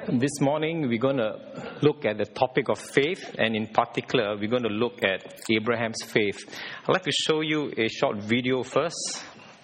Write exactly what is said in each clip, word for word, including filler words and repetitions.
This morning we're going to look at the topic of faith, and in particular we're going to look at Abraham's faith. I'd like to show you a short video first.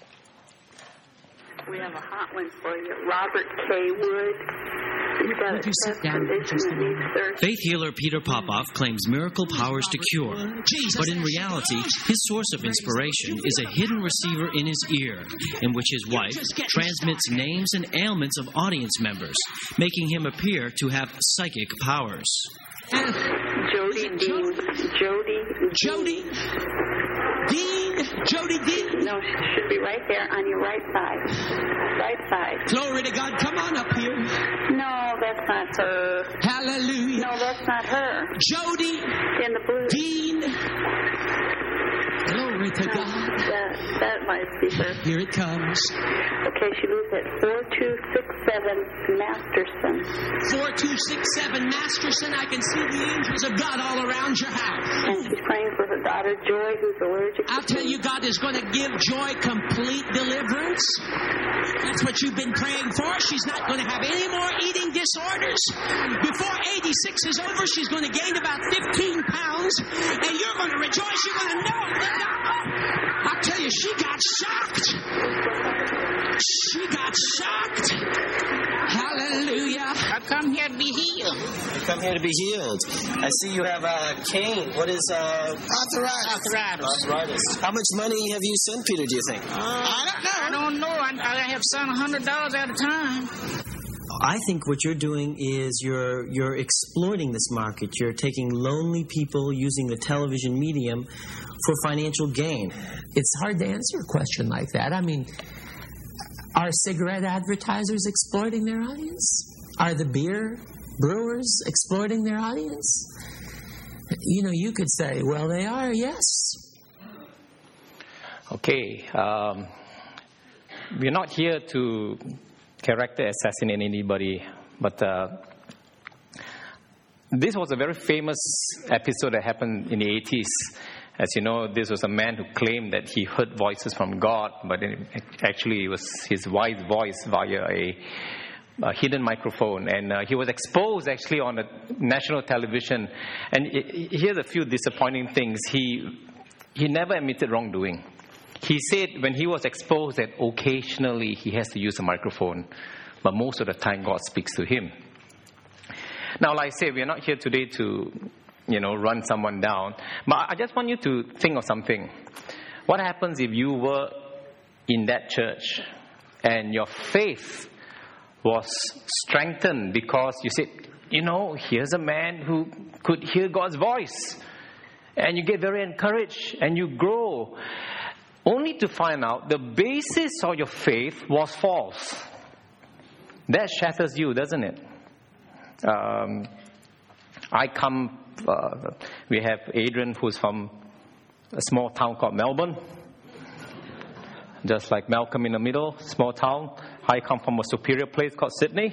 We have a hot one for you. Robert K. Wood. He's got Would you sit down for just a moment? Faith healer Peter Popoff claims miracle powers to cure. But in reality, his source of inspiration is a hidden receiver in his ear, in which his wife transmits names and ailments of audience members, making him appear to have psychic powers. Jody Dean. Jody. Jody. Dean. Jody Dean. No, she should be right there on your right side. Right side. Glory to God. Come on up here. No, that's not her. Hallelujah. No, that's not her. Jody. In the blue. Dean. Glory to No, God. That, that might be her. Here it comes. Okay, she lives at four two six seven Masterson. four two six seven Masterson. I can see the angels of God all around your house. And she's praying for her daughter Joy, who's allergic to I'll tell you, God is going to give Joy complete deliverance. That's what you've been praying for. She's not going to have any more eating disorders. Before eighty-six is over, she's going to gain about fifteen pounds, and you're going to rejoice. You're going to know that God, I'll tell you, she got shocked. She got shocked. Hallelujah. I come here to be healed. You come here to be healed. I see you have a cane. What is uh, arthritis? Arthritis. Arthritis. How much money have you sent, Peter, do you think? Uh, I don't know. I don't know. I, I have sent one hundred dollars at a time. I think what you're doing is you're you're exploiting this market. You're taking lonely people using the television medium for financial gain. It's hard to answer a question like that. I mean, are cigarette advertisers exploiting their audience? Are the beer brewers exploiting their audience? You know, you could say, well, they are, yes. Okay, um, we're not here to character assassinate anybody, but uh, this was a very famous episode that happened in the eighties. As you know, this was a man who claimed that he heard voices from God, but it, actually it was his wife's voice via a, a hidden microphone. And uh, he was exposed actually on a national television. And it, here's a few disappointing things. He he never admitted wrongdoing. He said when he was exposed that occasionally he has to use a microphone, but most of the time God speaks to him. Now, like I say, we are not here today to, you know, run someone down. But I just want you to think of something. What happens if you were in that church and your faith was strengthened because you said, you know, here's a man who could hear God's voice. And you get very encouraged and you grow. Only to find out the basis of your faith was false. That shatters you, doesn't it? Um, I come, uh, we have Adrian who's from a small town called Melbourne. Just like Malcolm in the middle, small town. I come from a superior place called Sydney.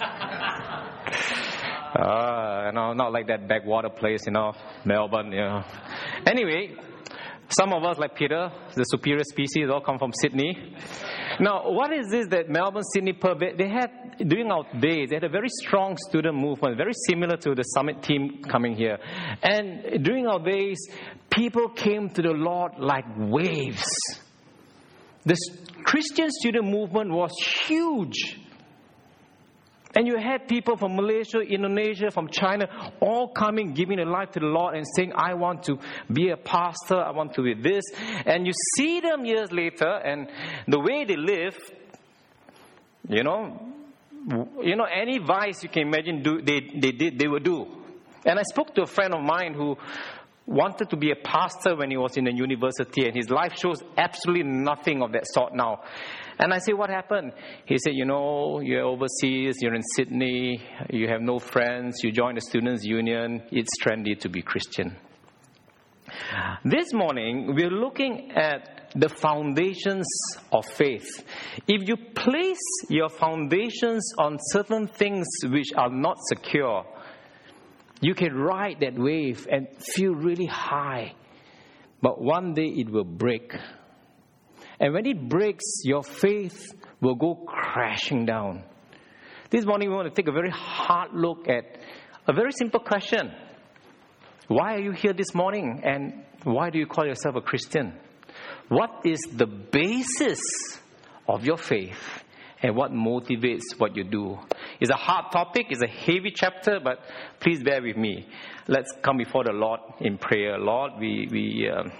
uh, you know, not like that backwater place, you know, Melbourne, you know. Anyway, some of us, like Peter, the superior species, all come from Sydney. Now, what is this that Melbourne, Sydney, Perth, they had, during our days, they had a very strong student movement, very similar to the summit team coming here. And during our days, people came to the Lord like waves. The Christian student movement was huge. And you had people from Malaysia, Indonesia, from China, all coming, giving their life to the Lord and saying, I want to be a pastor, I want to be this. And you see them years later, and the way they live, you know, you know, any vice you can imagine do, they, they did, they would do. And I spoke to a friend of mine who wanted to be a pastor when he was in the university, and his life shows absolutely nothing of that sort now. And I say, what happened? He said, you know, you're overseas, you're in Sydney, you have no friends, you join the Students' Union, it's trendy to be Christian. This morning, we're looking at the foundations of faith. If you place your foundations on certain things which are not secure, you can ride that wave and feel really high. But one day it will break. And when it breaks, your faith will go crashing down. This morning we want to take a very hard look at a very simple question. Why are you here this morning, and why do you call yourself a Christian? What is the basis of your faith, and what motivates what you do? It's a hard topic, it's a heavy chapter, but please bear with me. Let's come before the Lord in prayer. Lord, we we um,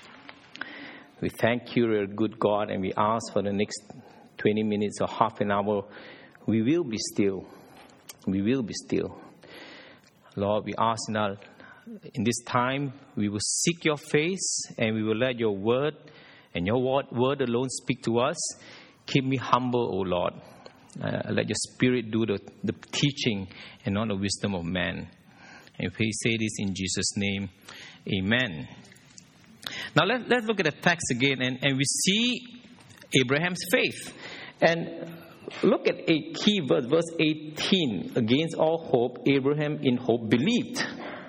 we thank you, you're a good God, and we ask for the next twenty minutes or half an hour, we will be still. We will be still. Lord, we ask now, in this time, we will seek your face, and we will let your word and your word, word alone speak to us. Keep me humble, O Lord. Uh, let your Spirit do the, the teaching and not the wisdom of man. And we say this in Jesus' name. Amen. Now let, let's look at the text again, and, and we see Abraham's faith. And look at a key verse, verse eighteen. Against all hope, Abraham in hope believed.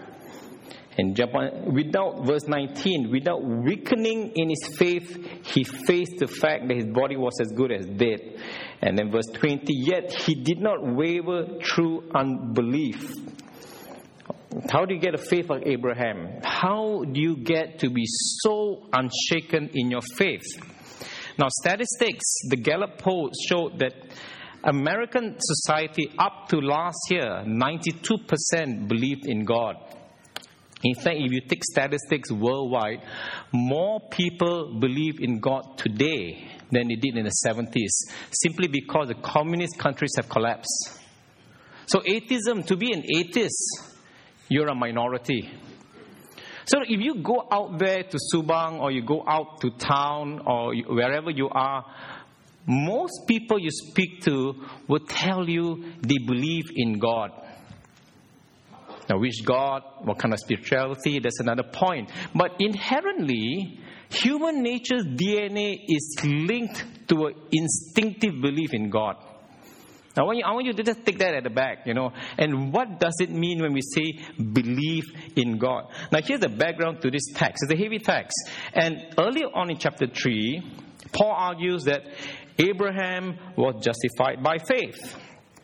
And without, verse nineteen, without weakening in his faith, he faced the fact that his body was as good as dead. And then verse twenty, yet he did not waver through unbelief. How do you get a faith like Abraham? How do you get to be so unshaken in your faith? Now, statistics, the Gallup poll showed that American society up to last year, ninety-two percent believed in God. In fact, if you take statistics worldwide, more people believe in God today than they did in the seventies, simply because the communist countries have collapsed. So atheism, to be an atheist, you're a minority. So if you go out there to Subang, or you go out to town, or wherever you are, most people you speak to will tell you they believe in God. Now, which God, what kind of spirituality, that's another point. But inherently, human nature's D N A is linked to an instinctive belief in God. Now, I want, you, I want you to just take that at the back, you know. And what does it mean when we say believe in God? Now, here's the background to this text. It's a heavy text. And earlier on in chapter three, Paul argues that Abraham was justified by faith.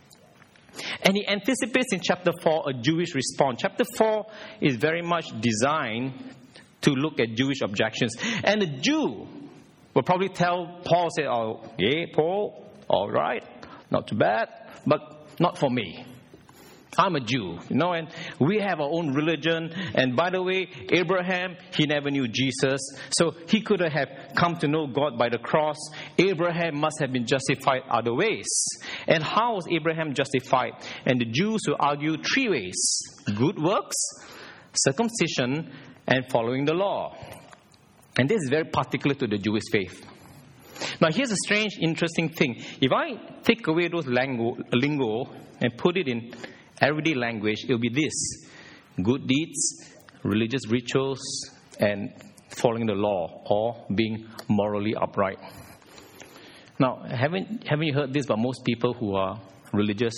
And he anticipates in chapter four a Jewish response. Chapter four is very much designed to look at Jewish objections. And the Jew will probably tell Paul, say, oh, yeah, Paul, all right. Not too bad, but not for me. I'm a Jew, you know, and we have our own religion. And by the way, Abraham, he never knew Jesus. So he could have come to know God by the cross. Abraham must have been justified other ways. And how was Abraham justified? And the Jews will argue three ways: good works, circumcision, and following the law. And this is very particular to the Jewish faith. Now, here's a strange, interesting thing. If I take away those lingo, lingo and put it in everyday language, it'll be this: good deeds, religious rituals, and following the law, or being morally upright. Now, haven't, haven't you heard this about most people who are religious?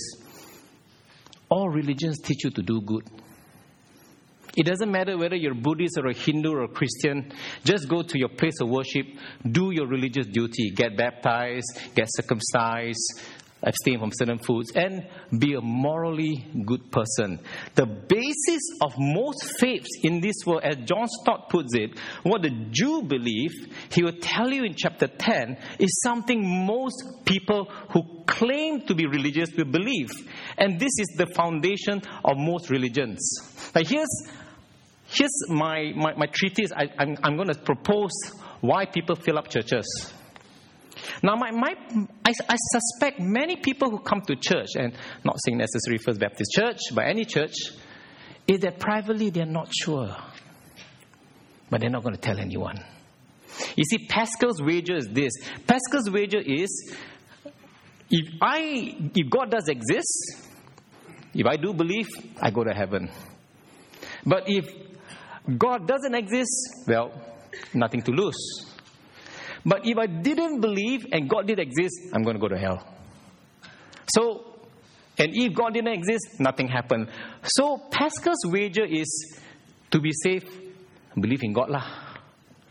All religions teach you to do good. It doesn't matter whether you're Buddhist or a Hindu or a Christian. Just go to your place of worship, do your religious duty, get baptized, get circumcised, abstain from certain foods, and be a morally good person. The basis of most faiths in this world, as John Stott puts it, what the Jew believe, he will tell you in chapter ten, is something most people who claim to be religious will believe. And this is the foundation of most religions. Now here's Here's my, my, my treatise. I, I'm, I'm going to propose why people fill up churches. Now, my, my, I, I suspect many people who come to church, and not saying necessarily First Baptist Church, but any church, is that privately they're not sure. But they're not going to tell anyone. You see, Pascal's wager is this. Pascal's wager is, if I, if God does exist, if I do believe, I go to heaven. But if God doesn't exist, well, nothing to lose. But if I didn't believe and God did exist, I'm going to go to hell. So, and if God didn't exist, nothing happened. So Pascal's wager is, to be safe, believe in God lah.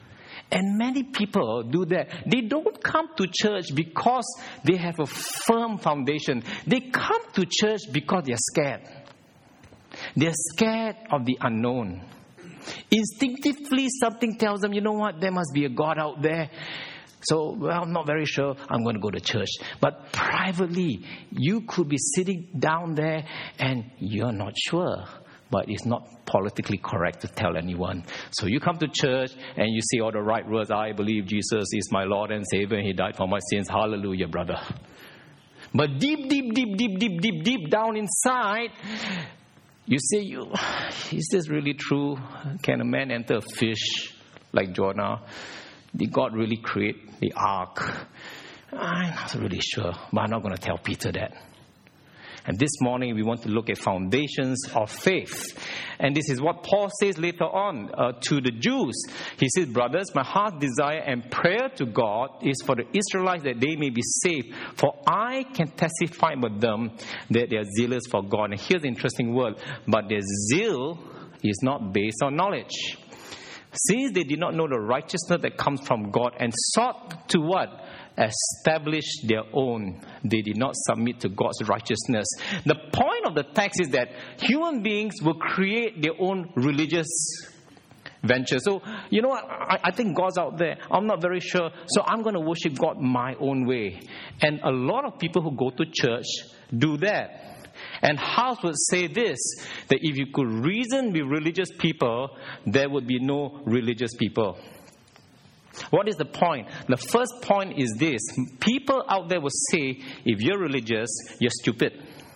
And many people do that. They don't come to church because they have a firm foundation. They come to church because they're scared. They're scared of the unknown. Instinctively, something tells them, you know what, there must be a God out there. So, well, I'm not very sure, I'm going to go to church. But privately, you could be sitting down there and you're not sure. But it's not politically correct to tell anyone. So you come to church and you say all the right words. I believe Jesus is my Lord and Savior and He died for my sins. Hallelujah, brother. But deep, deep, deep, deep, deep, deep, deep down inside, you say, "You, is this really true? Can a man enter a fish like Jonah? Did God really create the ark?" I'm not really sure, but I'm not going to tell Peter that. And this morning, we want to look at foundations of faith. And this is what Paul says later on uh, to the Jews. He says, brothers, my heart's desire and prayer to God is for the Israelites that they may be saved. For I can testify about them that they are zealous for God. And here's the interesting word. But their zeal is not based on knowledge. Since they did not know the righteousness that comes from God and sought to what? Establish their own. They did not submit to God's righteousness. The point of the text is that human beings will create their own religious venture. So, you know what? I, I think God's out there. I'm not very sure. So I'm going to worship God my own way. And a lot of people who go to church do that. And House would say this, that if you could reason with religious people, there would be no religious people. What is the point? The first point is this. People out there will say, if you're religious, you're stupid.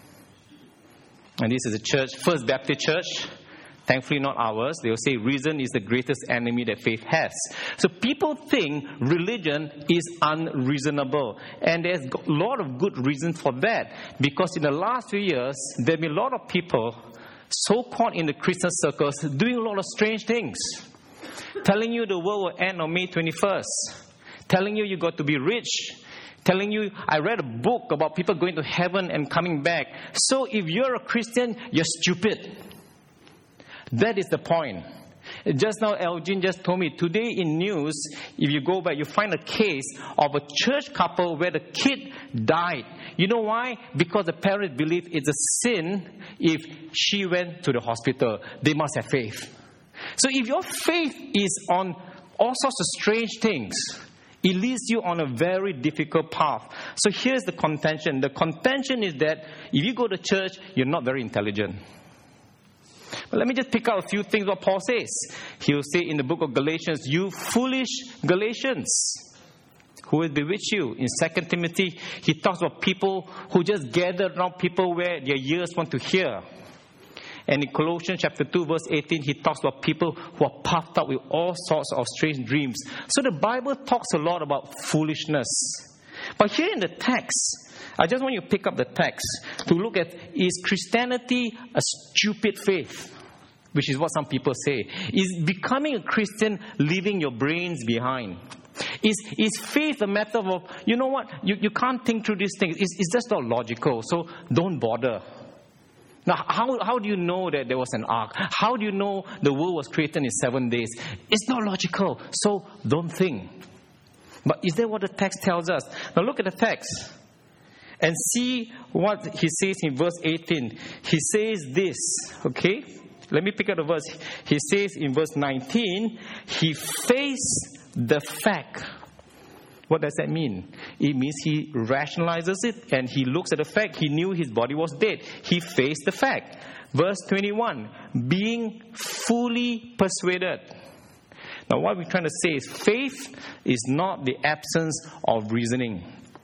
And this is a church, First Baptist Church. Thankfully not ours. They will say reason is the greatest enemy that faith has. So people think religion is unreasonable. And there's a lot of good reason for that. Because in the last few years, there have been a lot of people so-called in the Christian circles doing a lot of strange things. Telling you the world will end on May twenty-first. Telling you you got to be rich. Telling you, I read a book about people going to heaven and coming back. So if you're a Christian, you're stupid. That is the point. Just now, Elgin just told me, today in news, if you go back, you find a case of a church couple where the kid died. You know why? Because the parents believe it's a sin if she went to the hospital. They must have faith. So if your faith is on all sorts of strange things, it leads you on a very difficult path. So here's the contention. The contention is that if you go to church, you're not very intelligent. But let me just pick out a few things what Paul says. He'll say in the book of Galatians, you foolish Galatians, who will bewitch you. In Second Timothy, he talks about people who just gather around people where their ears want to hear. And in Colossians chapter two, verse eighteen, he talks about people who are puffed up with all sorts of strange dreams. So the Bible talks a lot about foolishness. But here in the text, I just want you to pick up the text to look at, is Christianity a stupid faith? Which is what some people say. Is becoming a Christian leaving your brains behind? Is is faith a matter of, you know what, you, you can't think through these things. It's, it's just not logical, so don't bother. Now, how, how do you know that there was an ark? How do you know the world was created in seven days? It's not logical, so don't think. But is that what the text tells us? Now look at the text and see what he says in verse eighteen. He says this, okay? Let me pick up the verse. He says in verse nineteen, he faced the fact. What does that mean? It means he rationalizes it and he looks at the fact. He knew his body was dead. He faced the fact. Verse twenty-one, being fully persuaded. Now what we're trying to say is faith is not the absence of reasoning.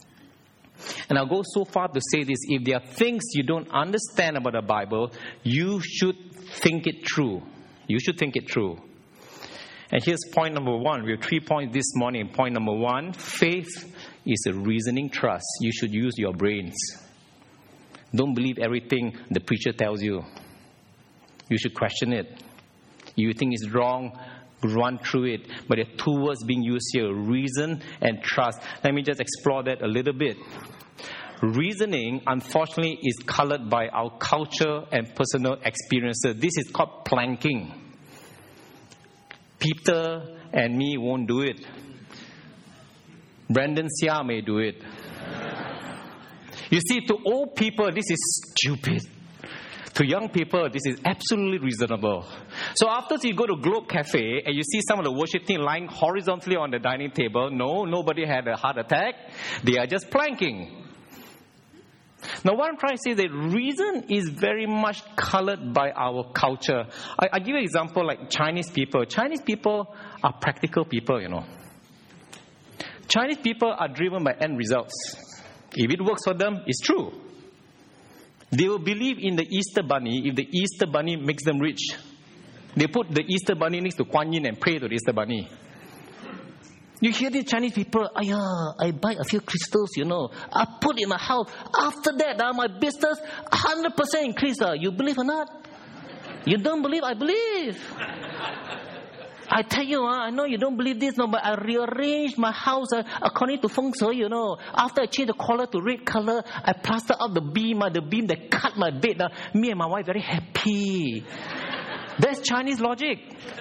And I'll go so far to say this, if there are things you don't understand about the Bible, you should think it through. You should think it through. And here's point number one. We have three points this morning. Point number one, faith is a reasoning trust. You should use your brains. Don't believe everything the preacher tells you. You should question it. If you think it's wrong, run through it. But there are two words being used here, reason and trust. Let me just explore that a little bit. Reasoning, unfortunately, is colored by our culture and personal experiences. This is called planking. Peter and me won't do it. Brandon Seah may do it. You see, to old people, this is stupid. To young people, this is absolutely reasonable. So after you go to Globe Cafe and you see some of the worship team lying horizontally on the dining table, no, nobody had a heart attack. They are just planking. Now, what I'm trying to say is that reason is very much colored by our culture. I, I give you an example like Chinese people. Chinese people are practical people, you know. Chinese people are driven by end results. If it works for them, it's true. They will believe in the Easter Bunny if the Easter Bunny makes them rich. They put the Easter Bunny next to Kuan Yin and pray to the Easter Bunny. You hear these Chinese people, Ayah, I buy a few crystals, you know. I put in my house. After that, uh, my business one hundred percent increase. Uh. You believe or not? You don't believe? I believe. I tell you, uh, I know you don't believe this, no, but I rearranged my house uh, according to feng shui, you know. After I changed the color to red color, I plastered out the beam, uh, the beam that cut my bed. Uh, me and my wife very happy. That's Chinese logic.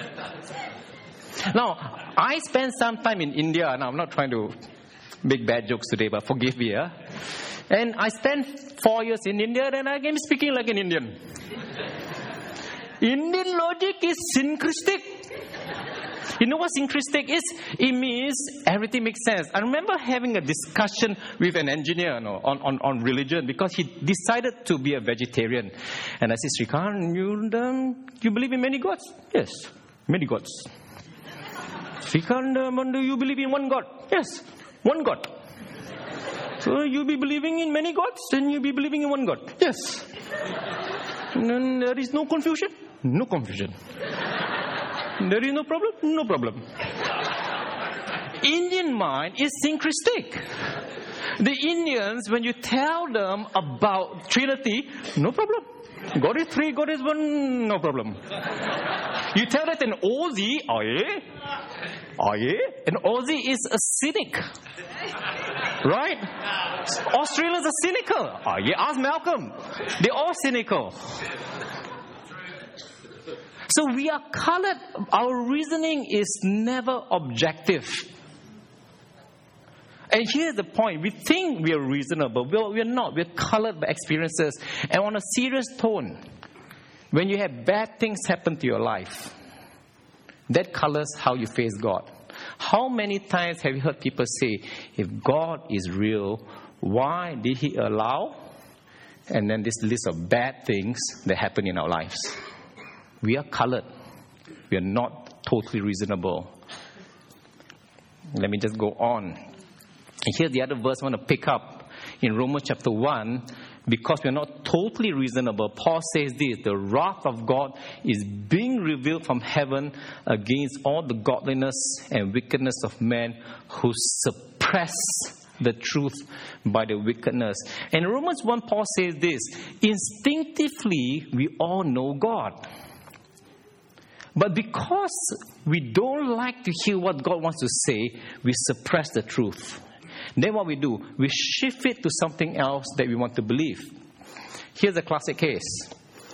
Now, I spent some time in India. Now, I'm not trying to make bad jokes today, but forgive me. Uh. And I spent four years in India, and I came speaking like an Indian. Indian logic is syncretic. You know what syncretic is? It means everything makes sense. I remember having a discussion with an engineer you know, on, on, on religion because he decided to be a vegetarian. And I said, Srikant, you, um, you believe in many gods? Yes, many gods. Srikant, um, do you believe in one God? Yes, one God. So you be believing in many gods, then you be believing in one God. Yes. And then there is no confusion? No confusion. There is no problem? No problem. Indian mind is syncretic. The Indians, when you tell them about Trinity, no problem. God is three, God is one, no problem. You tell that an Aussie, oh yeah? Oh yeah? An Aussie is a cynic. Right? Australians are cynical. Oh yeah, ask Malcolm. They're all cynical. So we are colored. Our reasoning is never objective. And here's the point. We think we are reasonable. Well, we are not. We are colored by experiences. And on a serious tone, when you have bad things happen to your life, that colors how you face God. How many times have you heard people say, if God is real, why did He allow? And then this list of bad things that happen in our lives. We are colored. We are not totally reasonable. Let me just go on. And here's the other verse I want to pick up in Romans chapter one. Because we are not totally reasonable, Paul says this: the wrath of God is being revealed from heaven against all the godliness and wickedness of men who suppress the truth by the wickedness. And in Romans one, Paul says this: instinctively, we all know God. But because we don't like to hear what God wants to say, we suppress the truth. Then what we do, we shift it to something else that we want to believe. Here's a classic case.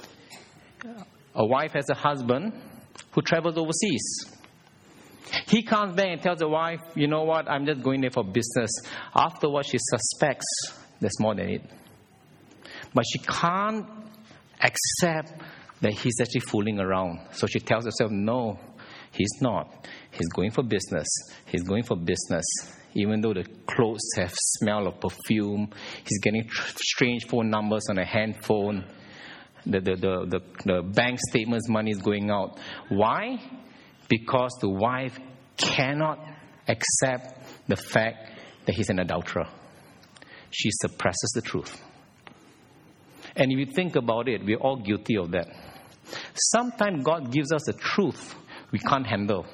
A wife has a husband who travels overseas. He comes back and tells the wife, you know what, I'm just going there for business. Afterwards, she suspects there's more than it. But she can't accept that he's actually fooling around. So she tells herself, no, he's not. He's going for business. He's going for business. Even though the clothes have smell of perfume, he's getting tr- strange phone numbers on a handphone. The, the, the, the, the bank statements money is going out. Why? Because the wife cannot accept the fact that he's an adulterer. She suppresses the truth. And if you think about it, we're all guilty of that. Sometimes God gives us the truth we can't handle.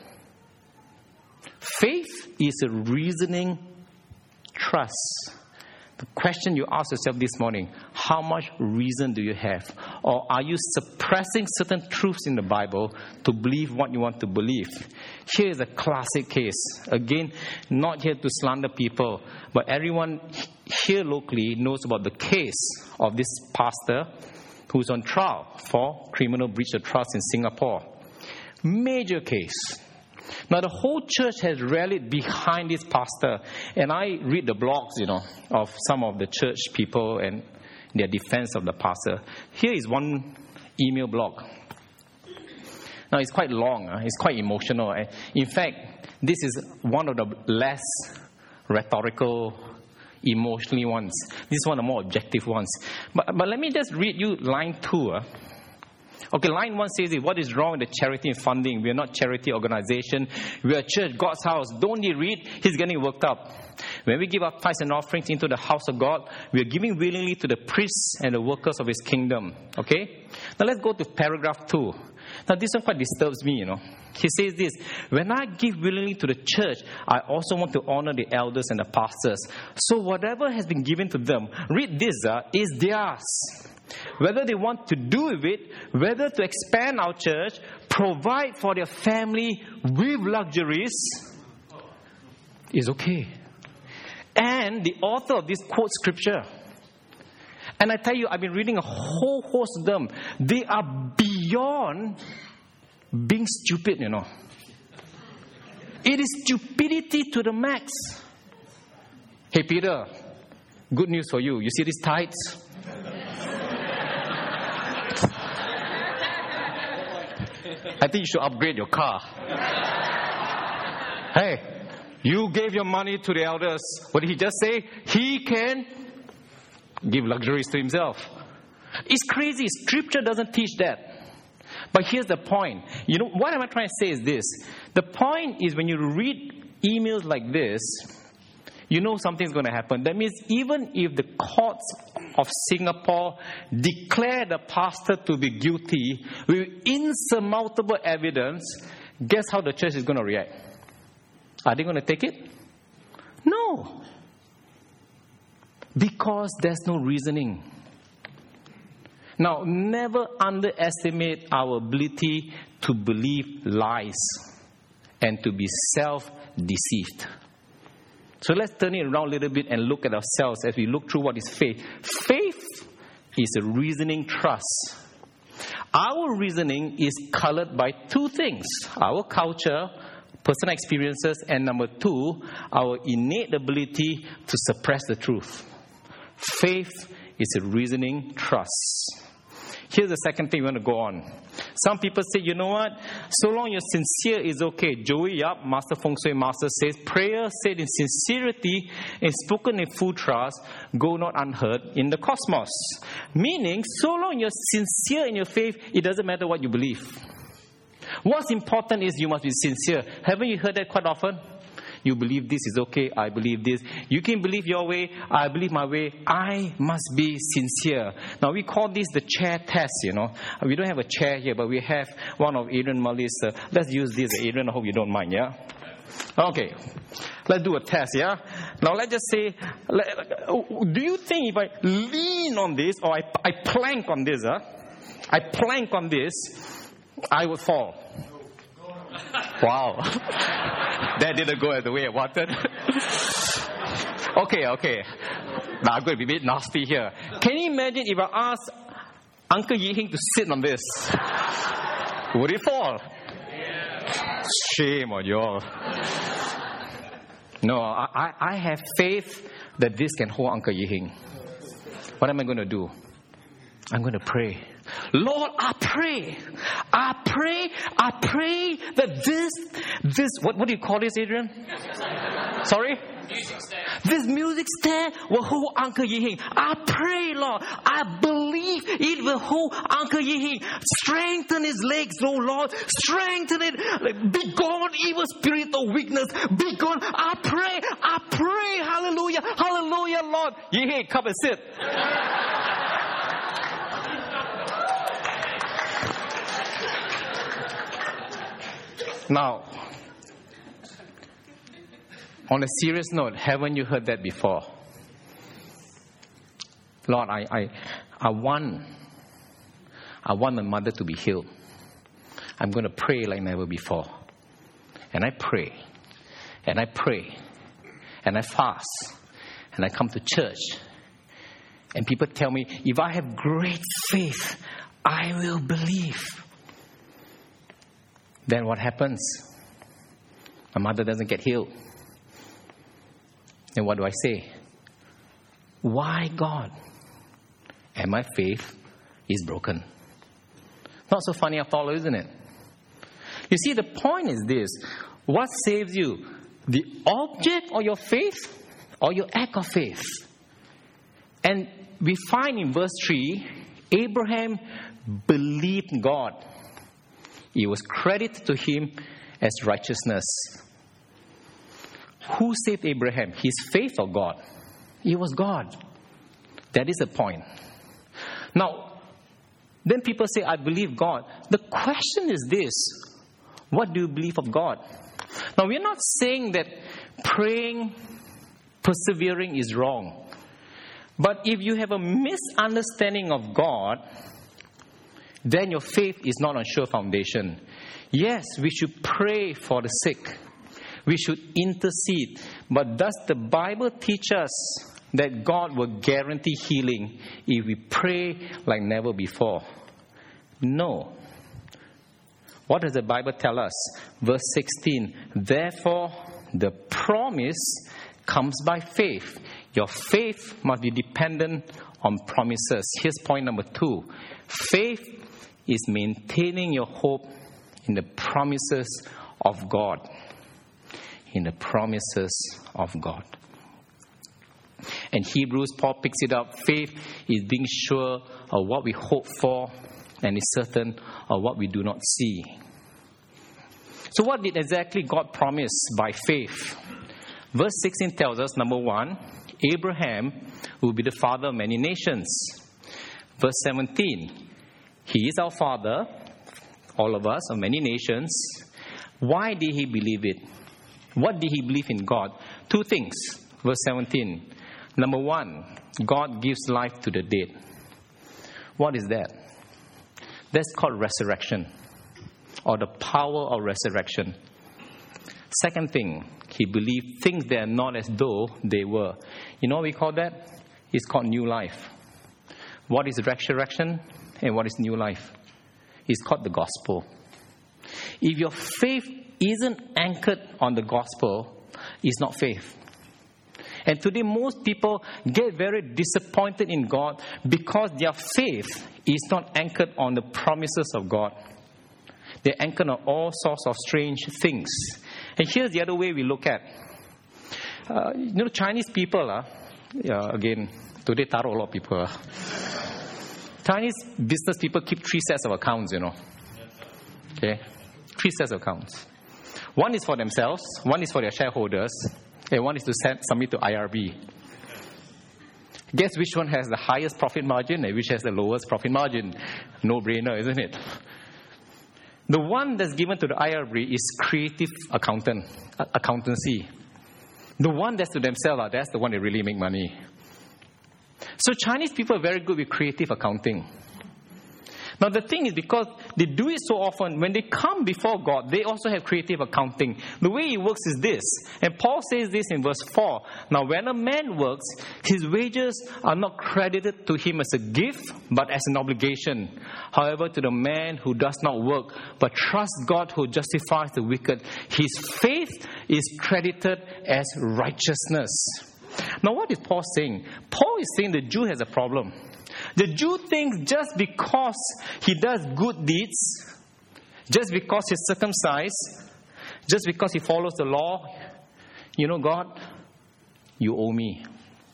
Faith is a reasoning trust. The question you ask yourself this morning, how much reason do you have? Or are you suppressing certain truths in the Bible to believe what you want to believe? Here is a classic case. Again, not here to slander people, but everyone here locally knows about the case of this pastor who's on trial for criminal breach of trust in Singapore. Major case. Now, the whole church has rallied behind this pastor. And I read the blogs, you know, of some of the church people and their defense of the pastor. Here is one email blog. Now, it's quite long. Uh, it's quite emotional. In fact, this is one of the less rhetorical, emotionally ones. This is one of the more objective ones. But, but let me just read you line two. Uh. Okay, line one says, what is wrong with the charity and funding? We are not charity organization. We are a church, God's house. Don't you read? He's getting worked up. When we give our tithes and offerings into the house of God, we are giving willingly to the priests and the workers of His kingdom. Okay? Now let's go to paragraph two. Now this one quite disturbs me, you know. He says this, when I give willingly to the church, I also want to honor the elders and the pastors. So whatever has been given to them, read this, uh, is theirs. Whether they want to do with it, whether to expand our church, provide for their family with luxuries, is okay. And the author of this quote scripture. And I tell you, I've been reading a whole host of them. They are beyond being stupid, you know. It is stupidity to the max. Hey, Peter, good news for you. You see these tithes? I think you should upgrade your car. Hey, you gave your money to the elders. What did he just say? He can give luxuries to himself. It's crazy. Scripture doesn't teach that. But here's the point. You know, what am I trying to say is this. The point is when you read emails like this, you know something's going to happen. That means even if the courts of Singapore declare the pastor to be guilty with insurmountable evidence, guess how the church is going to react? Are they going to take it? No. Because there's no reasoning. Now, never underestimate our ability to believe lies and to be self-deceived. So let's turn it around a little bit and look at ourselves as we look through what is faith. Faith is a reasoning trust. Our reasoning is colored by two things. Our culture, personal experiences, and number two, our innate ability to suppress the truth. Faith is a reasoning trust. Here's the second thing we want to go on. Some people say, you know what? So long you're sincere is okay. Joey Yap, Master Feng Shui Master, says, prayer said in sincerity and spoken in full trust, go not unheard in the cosmos. Meaning, so long you're sincere in your faith, it doesn't matter what you believe. What's important is you must be sincere. Haven't you heard that quite often? You believe this is okay, I believe this. You can believe your way, I believe my way. I must be sincere. Now, we call this the chair test, you know. We don't have a chair here, but we have one of Adrian Mully's. Uh, let's use this, Adrian. I hope you don't mind, yeah? Okay. Let's do a test, yeah? Now, let's just say, do you think if I lean on this or I, I plank on this, huh? I plank on this, I would fall. Wow. That didn't go as the way I wanted. okay, okay. Now I'm going to be a bit nasty here. Can you imagine if I asked Uncle Yi Hing to sit on this? Would it fall? Yeah. Shame on you all. No, I, I have faith that this can hold Uncle Yi Hing. What am I going to do? I'm going to pray. Lord, I pray, I pray, I pray that this, this, what, what do you call this, Adrian? Sorry? Music stand. This music stand will hold Uncle Yi Hing. I pray, Lord, I believe it will hold Uncle Yi Hing. Strengthen his legs, oh Lord, strengthen it. Be gone, evil spirit of weakness. Be gone. I pray, I pray, hallelujah, hallelujah, Lord. Yi Hing, come and sit. Now, on a serious note, haven't you heard that before? Lord, I, I, I want, I want my mother to be healed. I'm going to pray like never before. And I pray, and I pray, and I fast, and I come to church. And people tell me, if I have great faith, I will believe. Then what happens? My mother doesn't get healed. And what do I say? Why, God? And my faith is broken. Not so funny after all, isn't it? You see, the point is this. What saves you? The object of your faith or your act of faith? And we find in verse three, Abraham believed God. It was credited to him as righteousness. Who saved Abraham? His faith or God? It was God. That is the point. Now, then people say, I believe God. The question is this. What do you believe of God? Now, we're not saying that praying, persevering is wrong. But if you have a misunderstanding of God, then your faith is not on sure foundation. Yes, we should pray for the sick. We should intercede. But does the Bible teach us that God will guarantee healing if we pray like never before? No. What does the Bible tell us? Verse sixteen, therefore the promise comes by faith. Your faith must be dependent on promises. Here's point number two. Faith is maintaining your hope in the promises of God. In the promises of God. And Hebrews, Paul picks it up. Faith is being sure of what we hope for and is certain of what we do not see. So what did exactly God promise by faith? Verse sixteen tells us, number one, Abraham will be the father of many nations. Verse seventeen, he is our father, all of us, of many nations. Why did he believe it? What did he believe in God? Two things. Verse seventeen. Number one, God gives life to the dead. What is that? That's called resurrection, or the power of resurrection. Second thing, he believed things that are not as though they were. You know what we call that? It's called new life. What is resurrection and what is new life? It's called the gospel. If your faith isn't anchored on the gospel, it's not faith. And today most people get very disappointed in God because their faith is not anchored on the promises of God. They're anchored on all sorts of strange things. And here's the other way we look at. Uh, you know, Chinese people, uh, yeah, again, today taro a lot of people. Uh, Chinese business people keep three sets of accounts, you know. Okay? Three sets of accounts. One is for themselves, one is for their shareholders, and one is to send, submit to I R B. Guess which one has the highest profit margin and which has the lowest profit margin? No-brainer, isn't it? The one that's given to the I R B is creative accountant, accountancy. The one that's to themselves, that's the one that really make money. So Chinese people are very good with creative accounting. Now the thing is, because they do it so often, when they come before God, they also have creative accounting. The way it works is this, and Paul says this in verse four. Now when a man works, his wages are not credited to him as a gift, but as an obligation. However, to the man who does not work, but trusts God who justifies the wicked, his faith is credited as righteousness. Now what is Paul saying? Paul is saying the Jew has a problem. The Jew thinks just because he does good deeds, just because he's circumcised, just because he follows the law, you know, God, you owe me.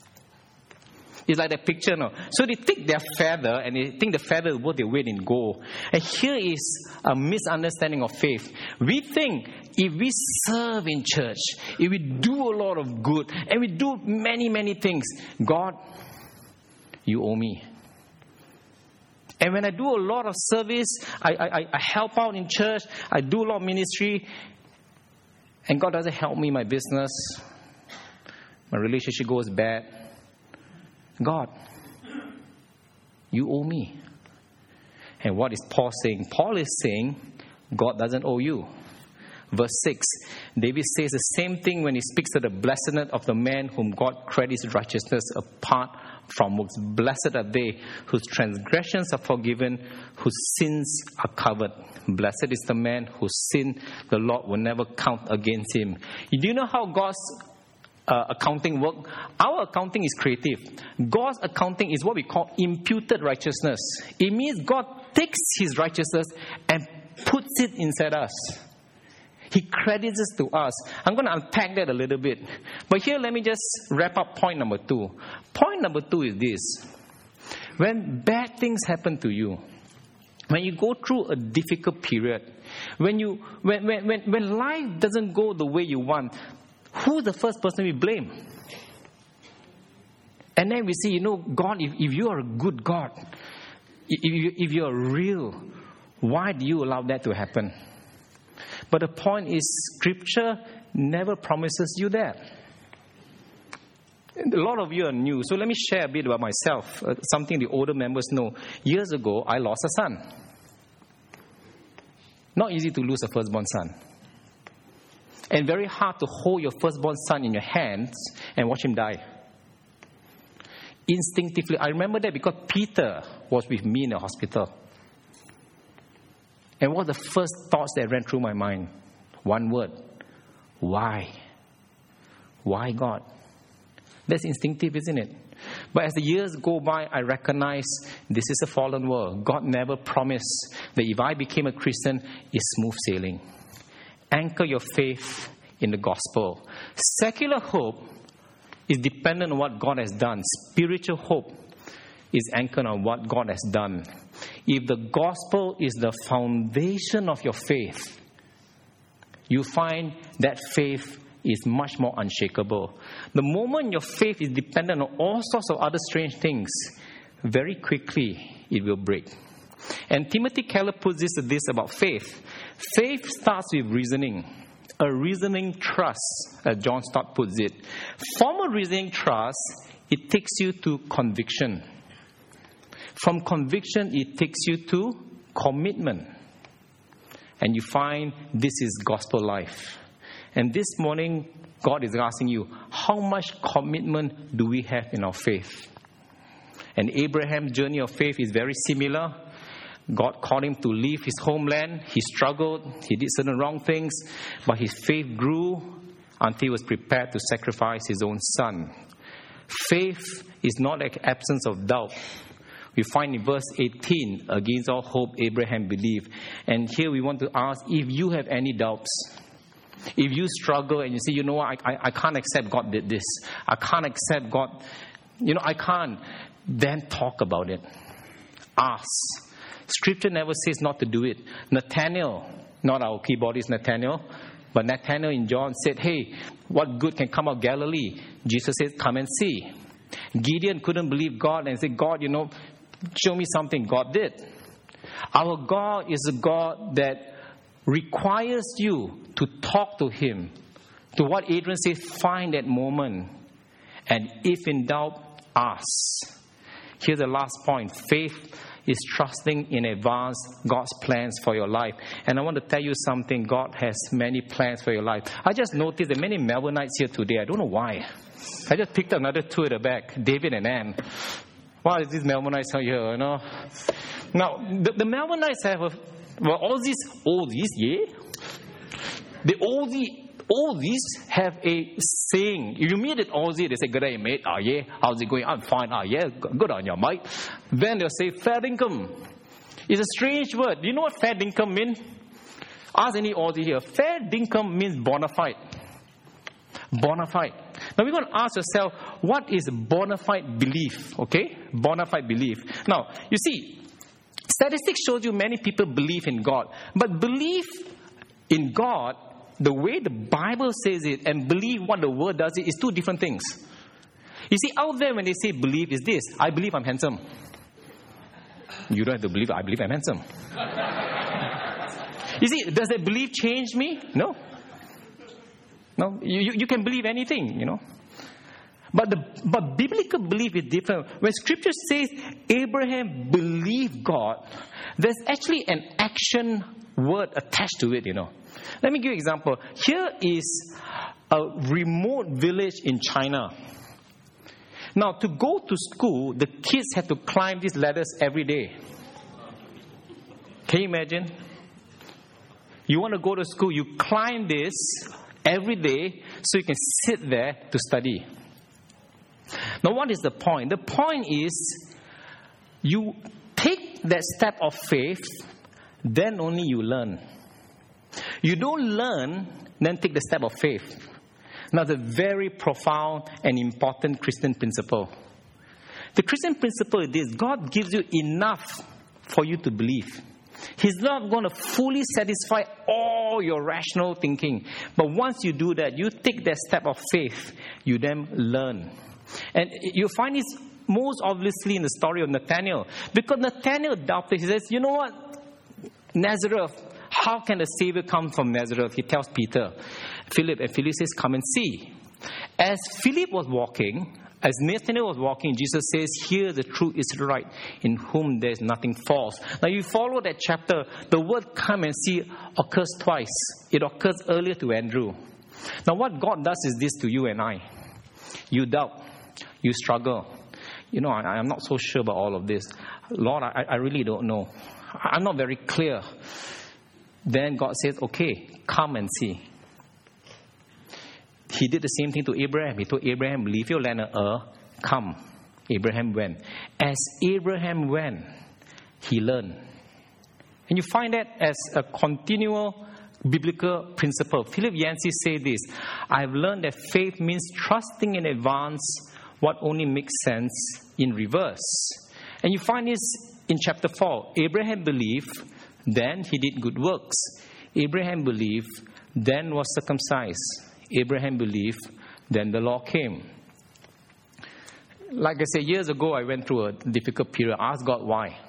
It's like that picture, no? So they take their feather and they think the feather is worth their weight in gold. And here is a misunderstanding of faith. We think if we serve in church, if we do a lot of good, and we do many, many things, God, you owe me. And when I do a lot of service, I, I, I help out in church, I do a lot of ministry, and God doesn't help me in my business, my relationship goes bad. God, you owe me. And what is Paul saying? Paul is saying, God doesn't owe you. Verse six, David says the same thing when he speaks of the blessedness of the man whom God credits righteousness apart from works. Blessed are they whose transgressions are forgiven, whose sins are covered. Blessed is the man whose sin the Lord will never count against him. Do you know how God's uh, accounting works? Our accounting is creative. God's accounting is what we call imputed righteousness. It means God takes his righteousness and puts it inside us. He credits it to us. I'm going to unpack that a little bit. But here, let me just wrap up point number two. Point number two is this. When bad things happen to you, when you go through a difficult period, when you when when when, when life doesn't go the way you want, who's the first person we blame? And then we say, you know, God, if, if you are a good God, if, you, if you're real, why do you allow that to happen? But the point is, Scripture never promises you that. A lot of you are new, so let me share a bit about myself, uh, something the older members know. Years ago, I lost a son. Not easy to lose a firstborn son. And very hard to hold your firstborn son in your hands and watch him die. Instinctively, I remember that because Peter was with me in the hospital. And what were the first thoughts that ran through my mind? One word. Why? Why, God? That's instinctive, isn't it? But as the years go by, I recognize this is a fallen world. God never promised that if I became a Christian, it's smooth sailing. Anchor your faith in the gospel. Secular hope is dependent on what God has done. Spiritual hope is anchored on what God has done. If the gospel is the foundation of your faith, you find that faith is much more unshakable. The moment your faith is dependent on all sorts of other strange things, very quickly it will break. And Timothy Keller puts this, this about faith. Faith starts with reasoning. A reasoning trust, as John Stott puts it. From a reasoning trust, it takes you to conviction. From conviction, it takes you to commitment. And you find this is gospel life. And this morning, God is asking you, how much commitment do we have in our faith? And Abraham's journey of faith is very similar. God called him to leave his homeland. He struggled. He did certain wrong things. But his faith grew until he was prepared to sacrifice his own son. Faith is not an absence of doubt. We find in verse eighteen, against all hope, Abraham believed. And here we want to ask, if you have any doubts, if you struggle and you say, you know what, I, I, I can't accept God did this. I can't accept God, you know, I can't. Then talk about it. Ask. Scripture never says not to do it. Nathanael, not our keyboardist Nathanael, but Nathanael in John said, hey, what good can come out of Galilee? Jesus said, come and see. Gideon couldn't believe God and said, God, you know, show me something. God did. Our God is a God that requires you to talk to Him. To what Adrian says, find that moment. And if in doubt, ask. Here's the last point. Faith is trusting in advance God's plans for your life. And I want to tell you something. God has many plans for your life. I just noticed that many Melbourneites here today. I don't know why. I just picked up another two at the back. David and Ann. Why is these Melbourneites here, you know? Now, the, the Melbourneites have a... Well, all these oldies, yeah? The oldie... Oldies have a saying. If you meet an Aussie, they say, good day, mate. Ah, yeah. How's it going? I'm fine. Ah, yeah. Good on you, mate. Then they'll say, fair dinkum. It's a strange word. Do you know what fair dinkum means? Ask any Aussie here. Fair dinkum means bona fide. Bona fide. Now, we're going to ask ourselves, what is bona fide belief? Okay? Bona fide belief. Now, you see, statistics shows you many people believe in God. But belief in God, the way the Bible says it and believe what the Word does it is two different things. You see, out there when they say believe is this, I believe I'm handsome. You don't have to believe I believe I'm handsome. You see, does that belief change me? No. No, you, you can believe anything, you know. But the but biblical belief is different. When Scripture says Abraham believed God, there's actually an action word attached to it, you know. Let me give you an example. Here is a remote village in China. Now, to go to school, the kids had to climb these ladders every day. Can you imagine? You want to go to school, you climb this every day so you can sit there to study. Now, what is the point? The point is, you take that step of faith, then only you learn. You don't learn, then take the step of faith. Now, the very profound and important Christian principle. The Christian principle is this: God gives you enough for you to believe. He's not going to fully satisfy all your rational thinking. But once you do that, you take that step of faith, you then learn. And you find this most obviously in the story of Nathanael. Because Nathanael doubted. He says, you know what? Nazareth, how can the Savior come from Nazareth? He tells Peter, Philip, and Philip says, come and see. As Philip was walking, as Nathanael was walking, Jesus says, here the true Israelite in whom there is nothing false. Now you follow that chapter, the word come and see occurs twice. It occurs earlier to Andrew. Now what God does is this to you and I. You doubt. You struggle. You know, I, I'm not so sure about all of this. Lord, I, I really don't know. I'm not very clear. Then God says, okay, come and see. He did the same thing to Abraham. He told Abraham, leave your land and Ur, come. Abraham went. As Abraham went, he learned. And you find that as a continual biblical principle. Philip Yancey said this: I've learned that faith means trusting in advance what only makes sense in reverse. And you find this in chapter four. Abraham believed, then he did good works. Abraham believed, then was circumcised. Abraham believed, then the law came. Like I said, years ago I went through a difficult period. I asked God why.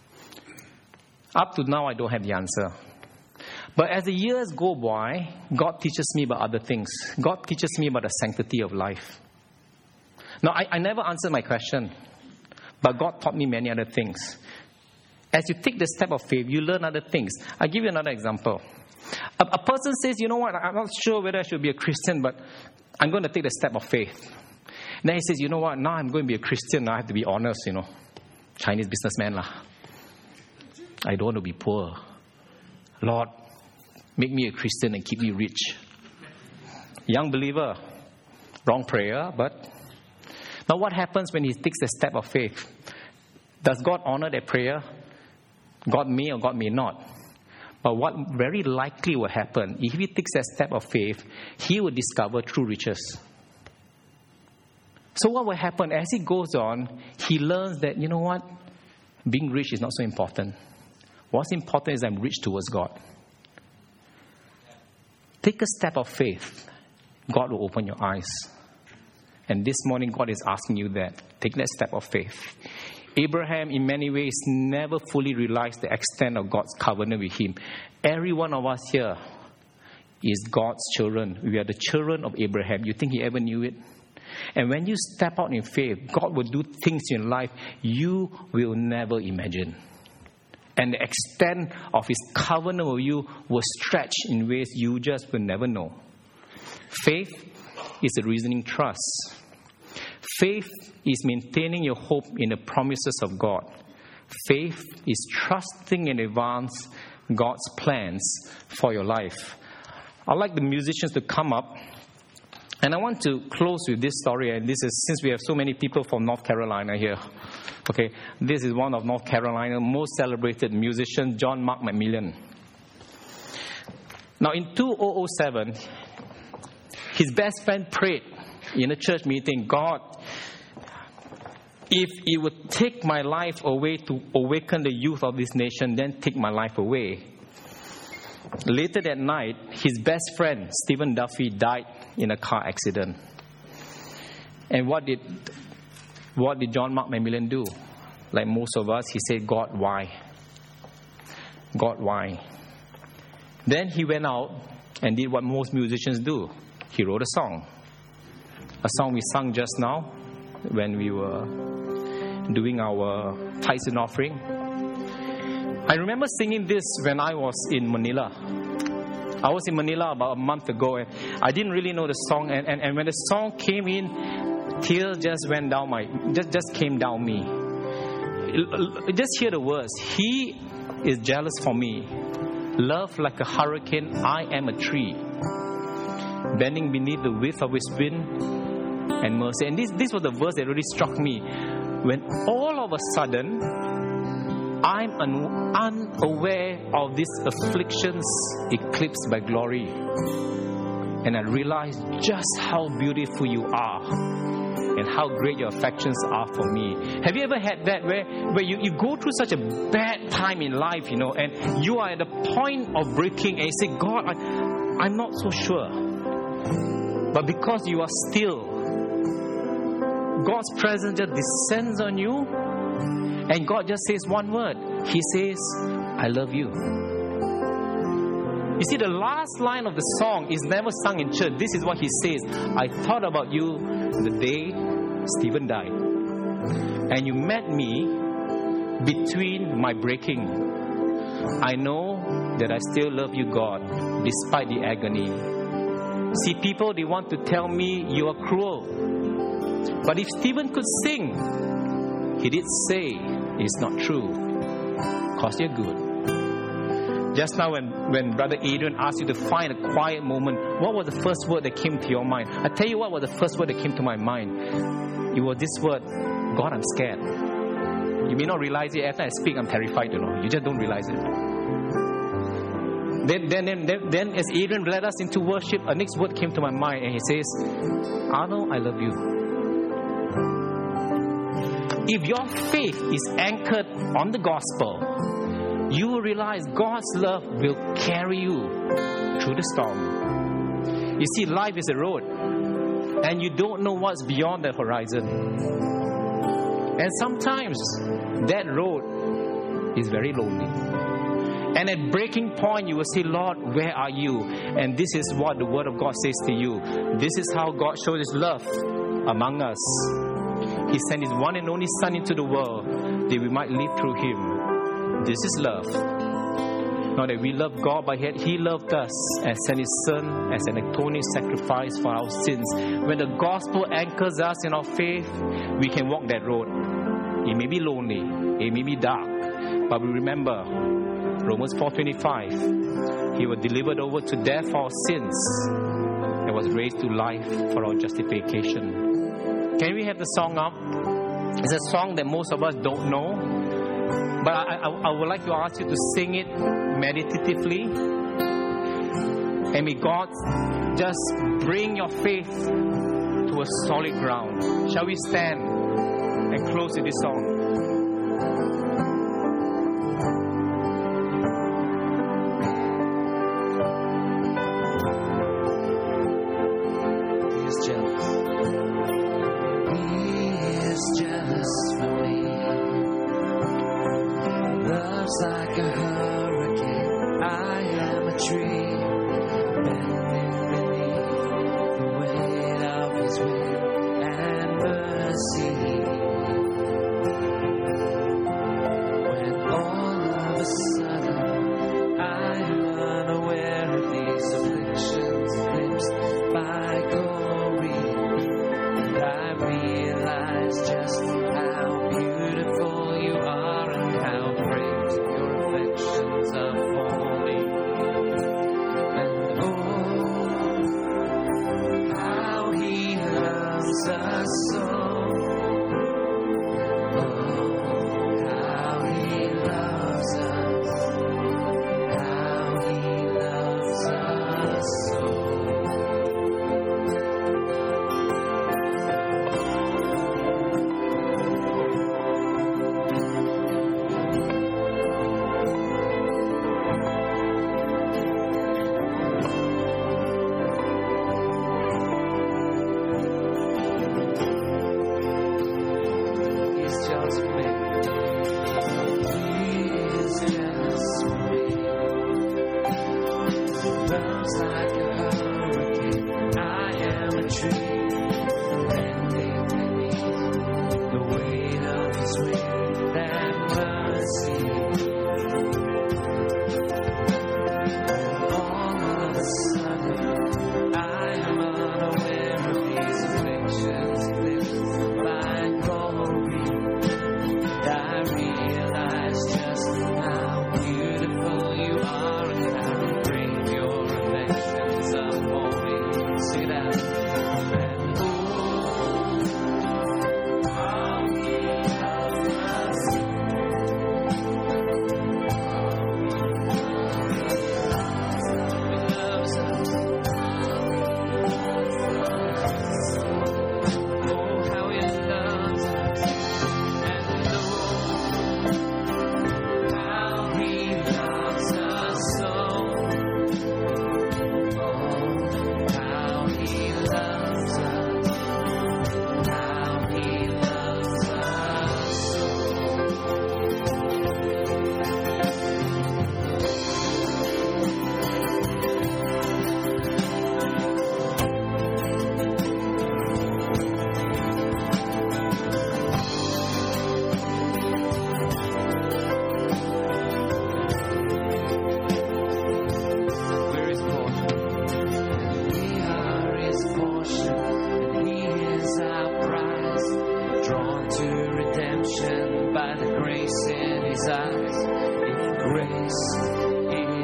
Up to now I don't have the answer. But as the years go by, God teaches me about other things. God teaches me about the sanctity of life. Now, I, I never answered my question, but God taught me many other things. As you take the step of faith, you learn other things. I'll give you another example. A, a person says, you know what, I'm not sure whether I should be a Christian, but I'm going to take the step of faith. Then he says, you know what, now I'm going to be a Christian, I have to be honest, you know. Chinese businessman lah. I don't want to be poor. Lord, make me a Christian and keep me rich. Young believer, wrong prayer, but now what happens when he takes the step of faith? Does God honor that prayer? God may or God may not. But what very likely will happen, if he takes that step of faith, he will discover true riches. So what will happen as he goes on, he learns that, you know what, being rich is not so important. What's important is I'm rich towards God. Take a step of faith. God will open your eyes. And this morning, God is asking you that. Take that step of faith. Abraham, in many ways, never fully realized the extent of God's covenant with him. Every one of us here is God's children. We are the children of Abraham. You think he ever knew it? And when you step out in faith, God will do things in life you will never imagine. And the extent of his covenant with you will stretch in ways you just will never know. Faith is a reasoning trust. Faith is maintaining your hope in the promises of God. Faith is trusting in advance God's plans for your life. I'd like the musicians to come up. And I want to close with this story. And this is, since we have so many people from North Carolina here. Okay, this is one of North Carolina's most celebrated musician, John Mark McMillan. Now, in two thousand seven, his best friend prayed in a church meeting, God, if it would take my life away to awaken the youth of this nation, then take my life away. Later that night, his best friend, Stephen Duffy, died in a car accident. And what did what did John Mark McMillan do? Like most of us, he said, God, why? God, why? Then he went out and did what most musicians do. He wrote a song. A song we sung just now when we were doing our tithes and offering. I remember singing this when I was in Manila. I was in Manila about a month ago and I didn't really know the song. And, and, and when the song came in, tears just went down my, just, just came down me. Just hear the words. He is jealous for me. Love like a hurricane, I am a tree, bending beneath the width of his wind and mercy. And this, this was the verse that really struck me. When all of a sudden, I'm un- unaware of these afflictions eclipsed by glory. And I realized just how beautiful you are and how great your affections are for me. Have you ever had that where, where you, you go through such a bad time in life, you know, and you are at the point of breaking and you say, God, I, I'm not so sure. But because you are still, God's presence just descends on you and God just says one word. He says, I love you. You see, the last line of the song is never sung in church. This is what he says. I thought about you the day Stephen died. And you met me between my breaking. I know that I still love you, God, despite the agony. See, people, they want to tell me you are cruel. But if Stephen could sing, he did say it's not true, because you're good. Just now when, when Brother Adrian asked you to find a quiet moment, what was the first word that came to your mind? I tell you what was the first word that came to my mind. It was this word, God, I'm scared. You may not realize it. After I speak, I'm terrified, you know. You just don't realize it. Then, then, then, then as Adrian led us into worship, a next word came to my mind and he says, Arnold, I love you. If your faith is anchored on the gospel, you will realize God's love will carry you through the storm. You see, life is a road, and you don't know what's beyond the horizon. And sometimes that road is very lonely. And at breaking point, you will say, Lord, where are you? And this is what the Word of God says to you. This is how God shows His love among us. He sent His one and only Son into the world that we might live through Him. This is love. Not that we love God, but yet He loved us and sent His Son as an atoning sacrifice for our sins. When the gospel anchors us in our faith, we can walk that road. It may be lonely, it may be dark, but we remember Romans four twenty-five. He was delivered over to death for our sins and was raised to life for our justification. Can we have the song up? It's a song that most of us don't know. But I, I, I would like to ask you to sing it meditatively. And may God just bring your faith to a solid ground. Shall we stand and close with this song? He is jealous. He is jealous for me. Love's like a hurricane, I am a tree, bending beneath the weight of His wind and mercy.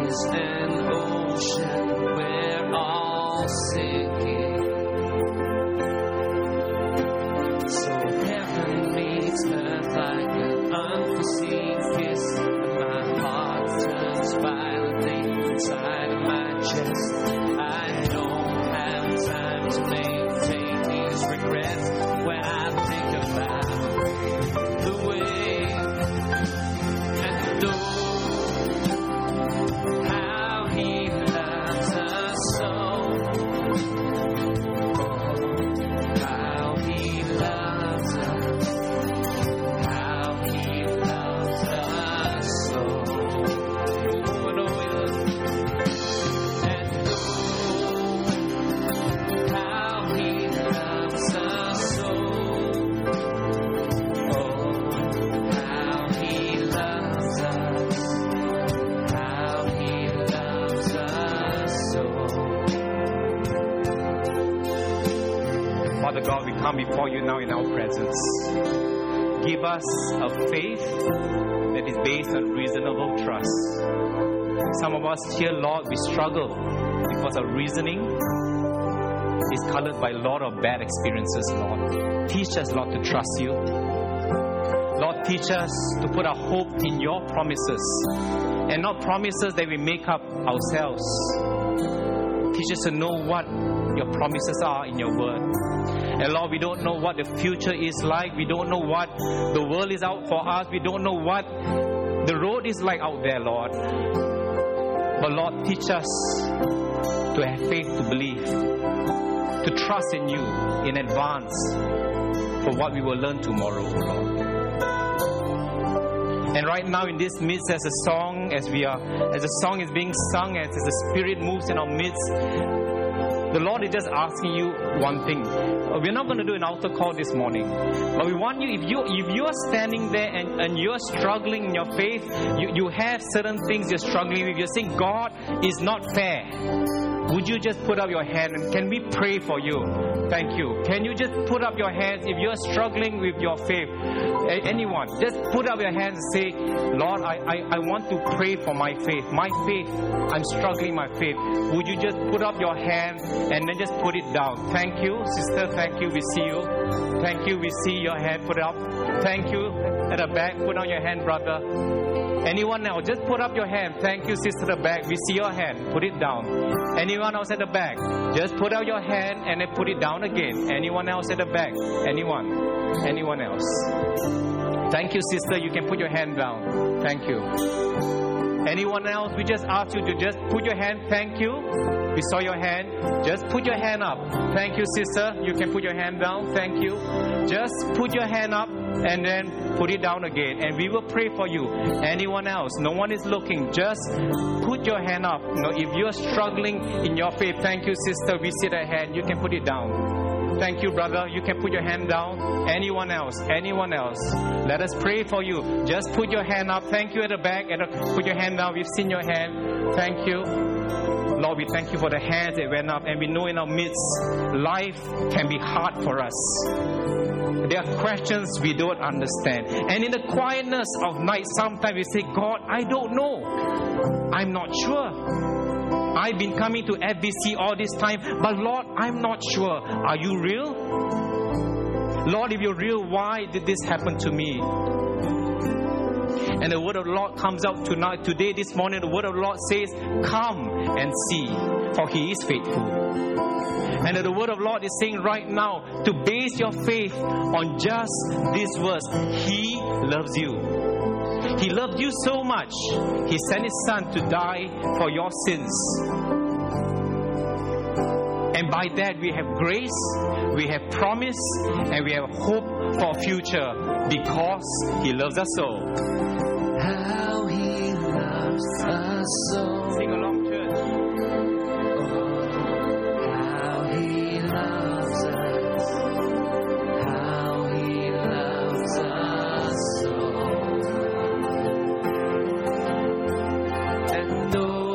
is an ocean we're all sinking. So heaven meets earth like an unforeseen kiss, and my heart turns violently inside of my chest. I don't have time to maintain these regrets when I think about the way and know how He loves us so. How He loves us, how He loves us so. Oh, no, and know how He loves us so. Oh, how He loves us, how He loves us so. Father God, we come before you now in our presence. Give us a faith that is based on reasonable trust. Some of us here, Lord, we struggle because our reasoning is colored by a lot of bad experiences, Lord. Teach us, Lord, to trust you. Lord, teach us to put our hope in your promises and not promises that we make up ourselves. Teach us to know what your promises are in your word. And Lord, we don't know what the future is like. We don't know what the world is out for us. We don't know what the road is like out there, Lord. But Lord, teach us to have faith to believe, to trust in you in advance for what we will learn tomorrow, Lord. And right now in this midst, as a song, as we are, as the song is being sung, as, as the Spirit moves in our midst, the Lord is just asking you one thing. We're not going to do an altar call this morning, but we want you, if you if you are standing there and, and you're struggling in your faith, you, you have certain things you're struggling with, you're saying God is not fair, would you just put up your hand and can we pray for you? Thank you. Can you just put up your hands if you're struggling with your faith? A- anyone, just put up your hands and say, Lord, I, I, I want to pray for my faith. My faith, I'm struggling my faith. Would you just put up your hand and then just put it down? Thank you, sister. Thank you. We see you. Thank you. We see your hand put up. Thank you. At the back, put on your hand, brother. Anyone else? Just put up your hand. Thank you, sister at the back. We see your hand. Put it down. Anyone else at the back? Just put out your hand and then put it down again. Anyone else at the back? Anyone? Anyone else? Thank you, sister. You can put your hand down. Thank you. Anyone else? We just ask you to just put your hand. Thank you. We saw your hand. Just put your hand up. Thank you, sister. You can put your hand down. Thank you. Just put your hand up and then put it down again. And we will pray for you. Anyone else? No one is looking. Just put your hand up. No, if you're struggling in your faith, thank you, sister. We see that hand. You can put it down. Thank you, brother. You can put your hand down. Anyone else? Anyone else? Let us pray for you. Just put your hand up. Thank you at the back. And put your hand down. We've seen your hand. Thank you. Lord, we thank you for the hands that went up. And we know in our midst, life can be hard for us. There are questions we don't understand. And in the quietness of night, sometimes we say, God, I don't know. I'm not sure. I've been coming to F B C all this time, but Lord, I'm not sure. Are you real? Lord, if you're real, why did this happen to me? And the word of the Lord comes out tonight, today, this morning, the word of the Lord says, come and see, for He is faithful. And the word of the Lord is saying right now, to base your faith on just this verse, He loves you. He loved you so much, He sent His Son to die for your sins. And by that we have grace, we have promise, and we have hope for a future because He loves us so. How He loves us so. Sing along, church. Oh, how He loves us. How He loves us so. And though